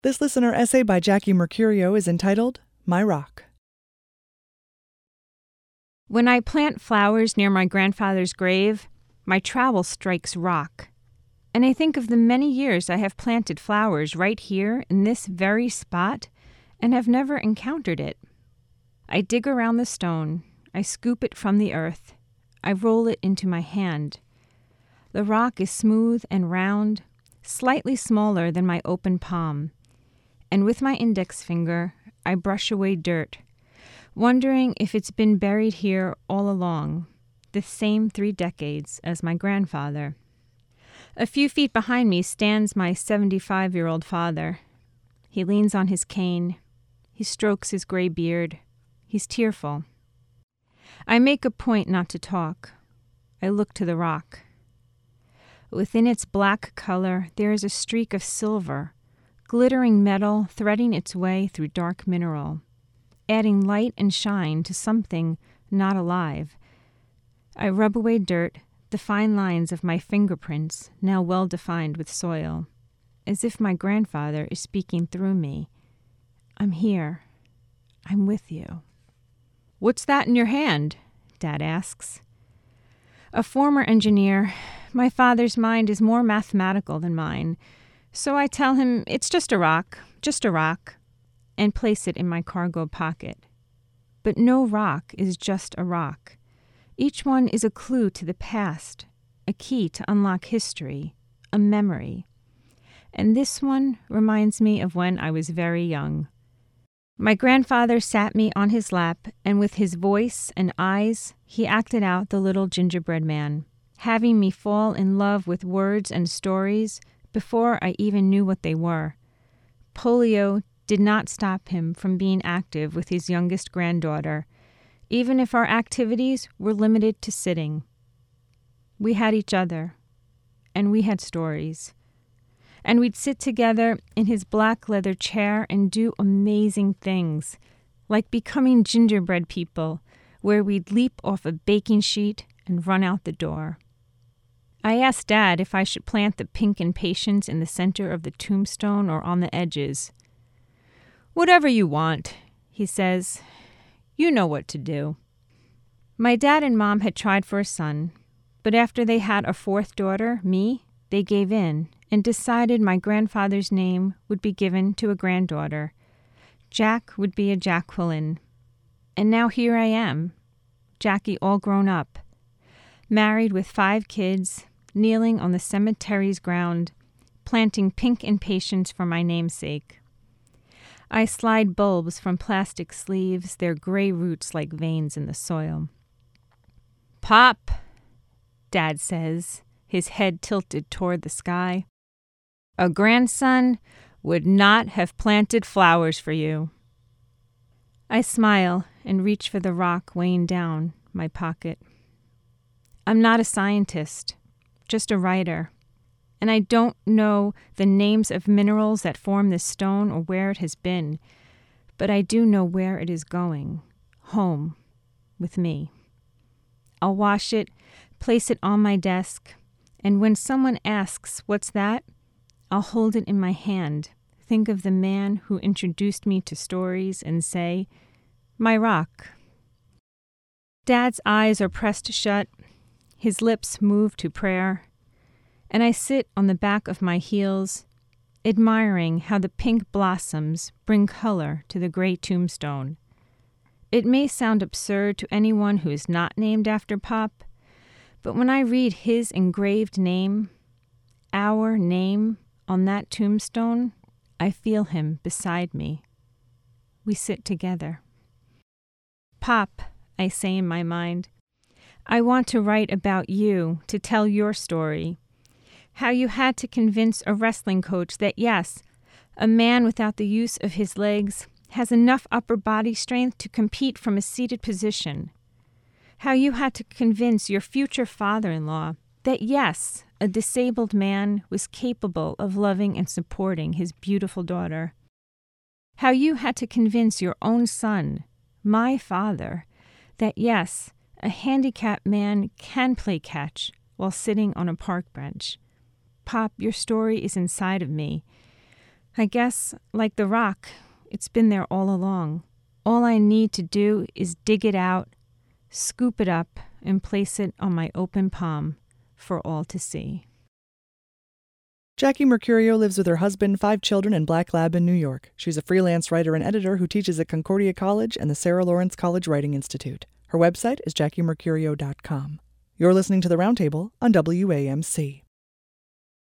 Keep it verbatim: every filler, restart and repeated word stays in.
This listener essay by Jackie Mercurio is entitled, My Rock. When I plant flowers near my grandfather's grave, my trowel strikes rock. And I think of the many years I have planted flowers right here in this very spot and have never encountered it. I dig around the stone. I scoop it from the earth. I roll it into my hand. The rock is smooth and round, slightly smaller than my open palm. And with my index finger, I brush away dirt, wondering if it's been buried here all along, the same three decades as my grandfather. A few feet behind me stands my seventy-five-year-old father. He leans on his cane. He strokes his gray beard. He's tearful. I make a point not to talk. I look to the rock. Within its black color, there is a streak of silver, glittering metal threading its way through dark mineral, adding light and shine to something not alive. I rub away dirt, the fine lines of my fingerprints now well defined with soil, as if my grandfather is speaking through me. I'm here. I'm with you. "What's that in your hand?" Dad asks. A former engineer, my father's mind is more mathematical than mine, so I tell him it's just a rock, just a rock, and place it in my cargo pocket. But no rock is just a rock. Each one is a clue to the past, a key to unlock history, a memory. And this one reminds me of when I was very young. My grandfather sat me on his lap, and with his voice and eyes, he acted out the little gingerbread man, having me fall in love with words and stories before I even knew what they were. Polio did not stop him from being active with his youngest granddaughter, even if our activities were limited to sitting. We had each other, and we had stories. And we'd sit together in his black leather chair and do amazing things, like becoming gingerbread people, where we'd leap off a baking sheet and run out the door. I asked Dad if I should plant the pink impatiens in the center of the tombstone or on the edges. "Whatever you want," he says. "You know what to do." My dad and mom had tried for a son, but after they had a fourth daughter, me, they gave in and decided my grandfather's name would be given to a granddaughter. Jack would be a Jacqueline. And now here I am, Jackie all grown up, married with five kids, kneeling on the cemetery's ground, planting pink impatiens for my namesake. I slide bulbs from plastic sleeves, their gray roots like veins in the soil. "Pop," Dad says, his head tilted toward the sky, "a grandson would not have planted flowers for you." I smile and reach for the rock weighing down my pocket. I'm not a scientist, just a writer, and I don't know the names of minerals that form this stone or where it has been, but I do know where it is going, home, with me. I'll wash it, place it on my desk, and when someone asks, "What's that?" I'll hold it in my hand, think of the man who introduced me to stories, and say, "My rock." Dad's eyes are pressed shut, his lips move to prayer, and I sit on the back of my heels, admiring how the pink blossoms bring color to the gray tombstone. It may sound absurd to anyone who is not named after Pop, but when I read his engraved name, our name, on that tombstone, I feel him beside me. We sit together. "Pop," I say in my mind, "I want to write about you, to tell your story. How you had to convince a wrestling coach that yes, a man without the use of his legs has enough upper body strength to compete from a seated position. How you had to convince your future father-in-law that yes, a disabled man was capable of loving and supporting his beautiful daughter. How you had to convince your own son, my father, that yes, a handicapped man can play catch while sitting on a park bench. Pop, your story is inside of me. I guess, like the rock, it's been there all along. All I need to do is dig it out, scoop it up, and place it on my open palm for all to see. Jackie Mercurio lives with her husband, five children, and Black Lab in New York. She's a freelance writer and editor who teaches at Concordia College and the Sarah Lawrence College Writing Institute. Her website is jackie mercurio dot com. You're listening to The Roundtable on W A M C.